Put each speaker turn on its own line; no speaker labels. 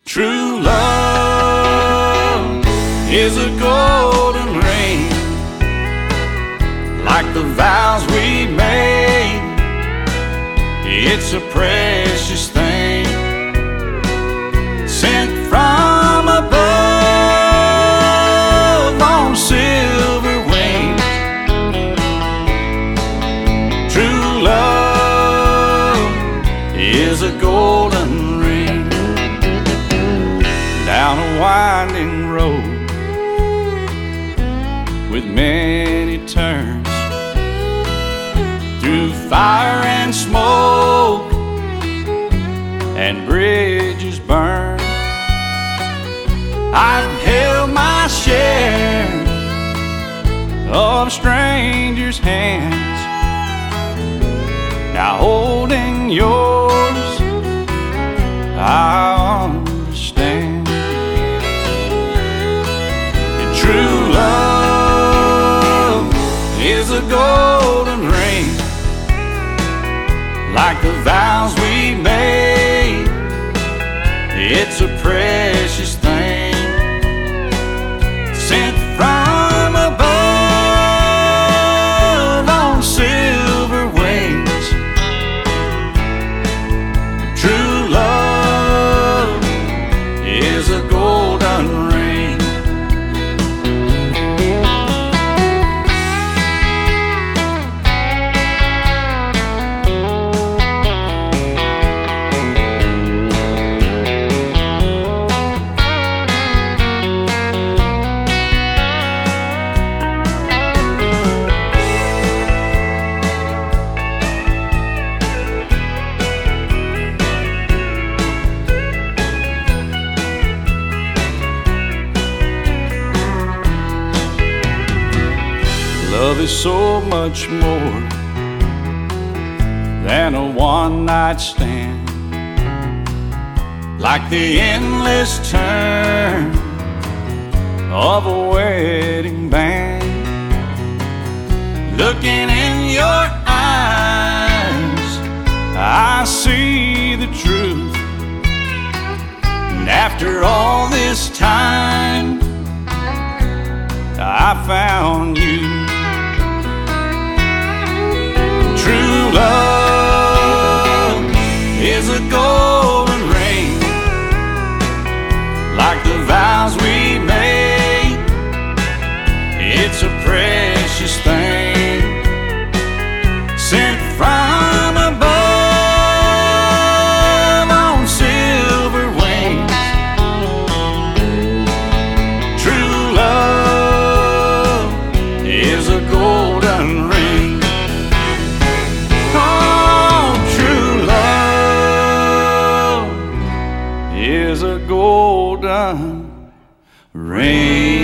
True love is a golden ring, like the vows we made. It's a precious thing, sent from above on silver wings. True love is a golden ring. Down a winding road with many turns, through fire and smoke and bridges burned, I've held my share of strangers' hands. Now holding yours, I understand. And true love is a golden ring, like the vows we made. It's a precious thing, sent from above on silver wings. True love is a golden ring. Love is so much more than a one-night stand, like the endless turn of a wedding band. Looking in your eyes, I see the truth. And after all this time, I found you. True love is a golden ring, like the vows we made. It's a precious thing, sent from above on silver wings. True love is a golden ring. Is a golden ring.